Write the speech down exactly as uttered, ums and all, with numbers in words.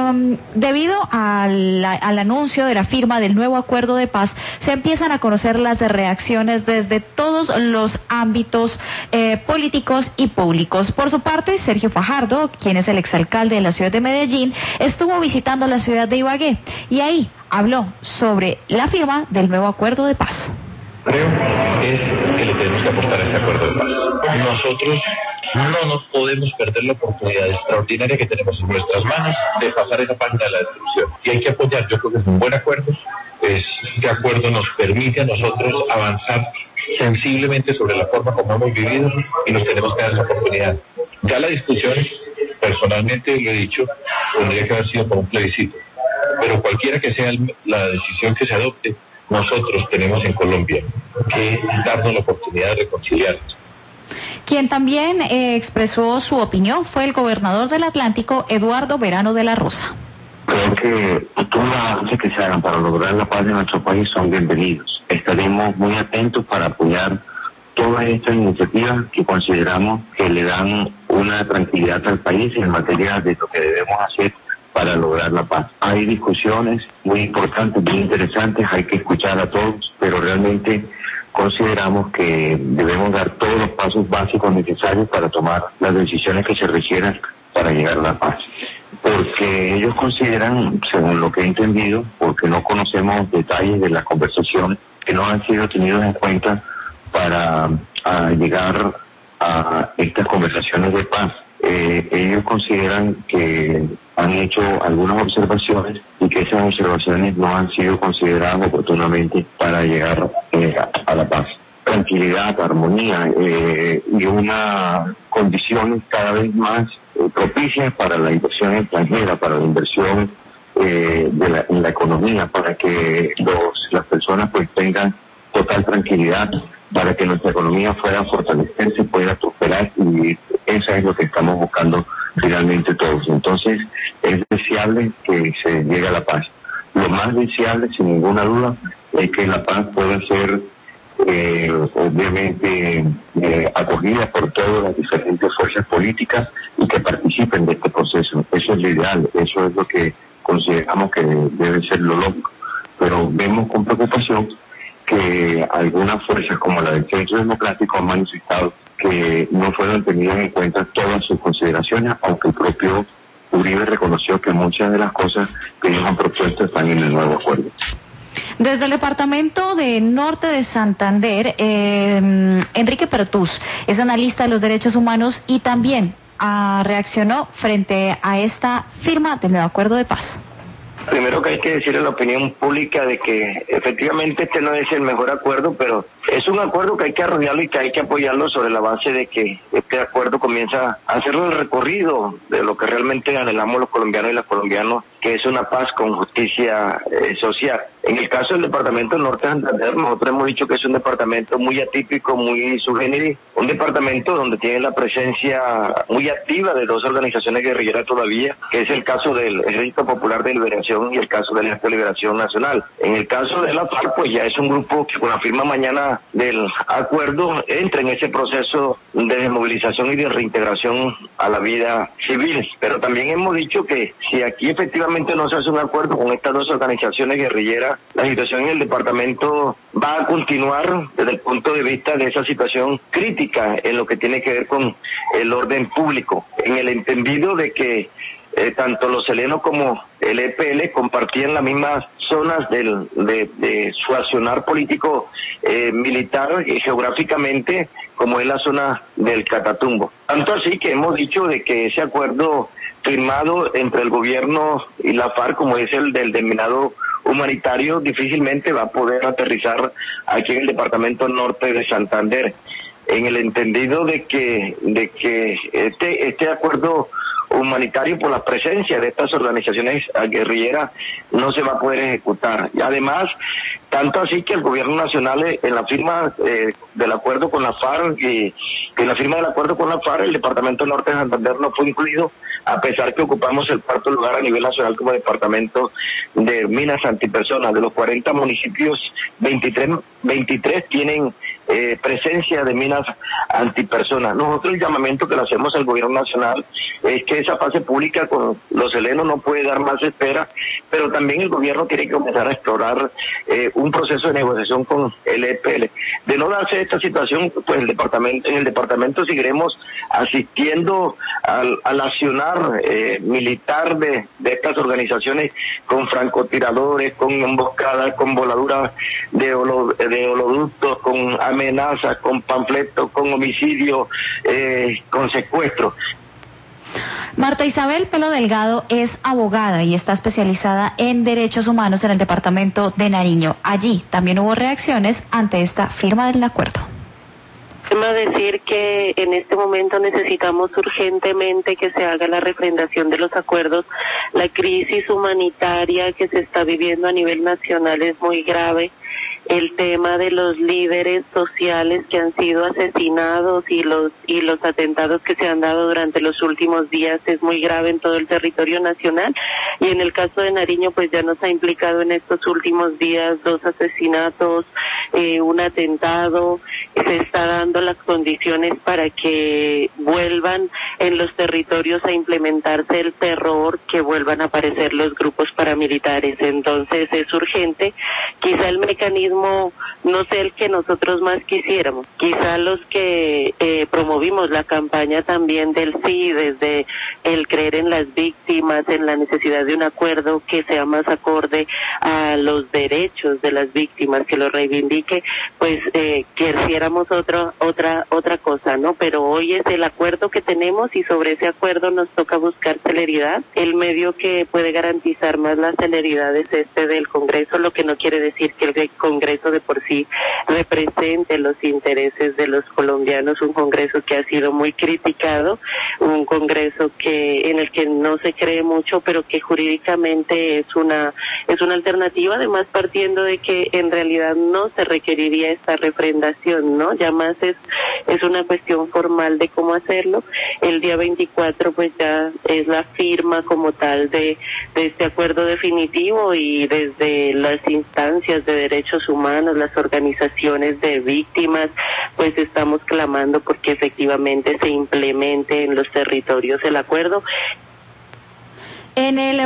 Eh, debido al, al anuncio de la firma del nuevo acuerdo de paz, se empiezan a conocer las reacciones desde todos los ámbitos eh, políticos y públicos. Por su parte, Sergio Fajardo, quien es el exalcalde de la ciudad de Medellín, estuvo visitando la ciudad de Ibagué y ahí habló sobre la firma del nuevo acuerdo de paz. Creo es que le tenemos que apostar a este acuerdo de paz. Nosotros no nos podemos perder la oportunidad extraordinaria que tenemos en nuestras manos de pasar esa página de la destrucción. Y hay que apoyar, yo creo que es un buen acuerdo. Este acuerdo nos permite a nosotros avanzar sensiblemente sobre la forma como hemos vivido y nos tenemos que dar esa oportunidad. Ya la discusión, personalmente lo he dicho, tendría que haber sido por un plebiscito. Pero cualquiera que sea el, la decisión que se adopte, nosotros tenemos en Colombia que darnos la oportunidad de reconciliarnos. Quien también eh, expresó su opinión fue el gobernador del Atlántico, Eduardo Verano de la Rosa. Creo que todos los avances que se hagan para lograr la paz de nuestro país son bienvenidos. Estaremos muy atentos para apoyar todas estas iniciativas que consideramos que le dan una tranquilidad al país en materia de lo que debemos hacer para lograr la paz. Hay discusiones muy importantes, muy interesantes, hay que escuchar a todos, pero realmente consideramos que debemos dar todos los pasos básicos necesarios para tomar las decisiones que se requieran para llegar a la paz. Porque ellos consideran, según lo que he entendido, porque no conocemos detalles de las conversaciones que no han sido tenidos en cuenta para a llegar a estas conversaciones de paz. Eh, ellos consideran que han hecho algunas observaciones y que esas observaciones no han sido consideradas oportunamente para llegar eh, a, a la paz. Tranquilidad, armonía eh, y una condición cada vez más eh, propicias para la inversión extranjera, para la inversión eh, de la, en la economía, para que los, las personas pues tengan total tranquilidad, para que nuestra economía pueda fortalecerse, pueda prosperar, y eso es lo que estamos buscando finalmente todos. Entonces es deseable que se llegue a la paz. Lo más deseable, sin ninguna duda, es que la paz pueda ser eh, obviamente eh, acogida por todas las diferentes fuerzas políticas y que participen de este proceso. Eso es lo ideal, eso es lo que consideramos que debe ser lo lógico. Pero vemos con preocupación que algunas fuerzas como la del Centro Democrático han manifestado que no fueron tenidas en cuenta todas sus consideraciones, aunque el propio Uribe reconoció que muchas de las cosas que ellos han propuesto están en el nuevo acuerdo. Desde el departamento de Norte de Santander, eh, Enrique Pertús es analista de los derechos humanos y también ah, reaccionó frente a esta firma del nuevo acuerdo de paz. Primero que hay que decirle a la opinión pública de que efectivamente este no es el mejor acuerdo, pero es un acuerdo que hay que arrojarlo y que hay que apoyarlo sobre la base de que este acuerdo comienza a hacer el recorrido de lo que realmente anhelamos los colombianos y las colombianas, que es una paz con justicia eh, social. En el caso del departamento Norte de Santander, nosotros hemos dicho que es un departamento muy atípico, muy subgénero, un departamento donde tiene la presencia muy activa de dos organizaciones guerrilleras todavía, que es el caso del Ejército Popular de Liberación y el caso del Ejército de Liberación Nacional. En el caso de la FARC, pues ya es un grupo que con la firma mañana del acuerdo entra en ese proceso de desmovilización y de reintegración a la vida civil. Pero también hemos dicho que si aquí efectivamente no se hace un acuerdo con estas dos organizaciones guerrilleras, la situación en el departamento va a continuar desde el punto de vista de esa situación crítica en lo que tiene que ver con el orden público, en el entendido de que eh, tanto los helenos como el E P L compartían las mismas zonas del, de, de su accionar político eh, militar y geográficamente, como es la zona del Catatumbo. Tanto así que hemos dicho de que ese acuerdo firmado entre el gobierno y la FARC, como es el del denominado humanitario, difícilmente va a poder aterrizar aquí en el departamento Norte de Santander, en el entendido de que de que este este acuerdo humanitario, por la presencia de estas organizaciones guerrilleras, no se va a poder ejecutar. Y además, tanto así que el gobierno nacional, en la firma eh, del acuerdo con la FARC y en la firma del acuerdo con la FARC, el departamento Norte de Santander no fue incluido, a pesar que ocupamos el cuarto lugar a nivel nacional como departamento de minas antipersonas. De los cuarenta municipios, veintitrés veintitrés tienen eh, presencia de minas antipersonas. Nosotros el llamamiento que le hacemos al gobierno nacional es que esa fase pública con los helenos no puede dar más espera, pero también el gobierno tiene que comenzar a explorar eh, un proceso de negociación con el E P L. De no darse esta situación, pues el departamento, en el departamento seguiremos asistiendo al, al accionar eh, militar de, de estas organizaciones con francotiradores, con emboscadas, con voladuras de, holo, de holoductos, con amenazas, con panfletos, con homicidios, eh, con secuestros. Marta Isabel Pelo Delgado es abogada y está especializada en derechos humanos en el departamento de Nariño. Allí también hubo reacciones ante esta firma del acuerdo. Tema decir que en este momento necesitamos urgentemente que se haga la refrendación de los acuerdos. La crisis humanitaria que se está viviendo a nivel nacional es muy grave. El tema de los líderes sociales que han sido asesinados y los y los atentados que se han dado durante los últimos días es muy grave en todo el territorio nacional, y en el caso de Nariño pues ya nos ha implicado en estos últimos días dos asesinatos, eh, un atentado. Se está dando las condiciones para que vuelvan en los territorios a implementarse el terror, que vuelvan a aparecer los grupos paramilitares. Entonces es urgente. Quizá el mecanismo no sea el que nosotros más quisiéramos. Quizá los que eh, promovimos la campaña también del sí, desde el creer en las víctimas, en la necesidad de un acuerdo que sea más acorde a los derechos de las víctimas, que lo reivindique, pues eh, quisiéramos otra otra otra cosa, ¿no? Pero hoy es el acuerdo que tenemos y sobre ese acuerdo nos toca buscar celeridad. El medio que puede garantizar más la celeridad es este del Congreso, lo que no quiere decir que el Congreso de por sí represente los intereses de los colombianos. Un Congreso que ha sido muy criticado, un Congreso que en el que no se cree mucho, pero que jurídicamente es una es una alternativa, además partiendo de que en realidad no se requeriría esta refrendación, ¿no? Ya más es es una cuestión formal de cómo hacerlo. El día veinticuatro pues ya es la firma como tal de, de este acuerdo definitivo, y desde las instancias de derechos humanos, las organizaciones de víctimas, pues estamos clamando porque efectivamente se implemente en los territorios el acuerdo. En el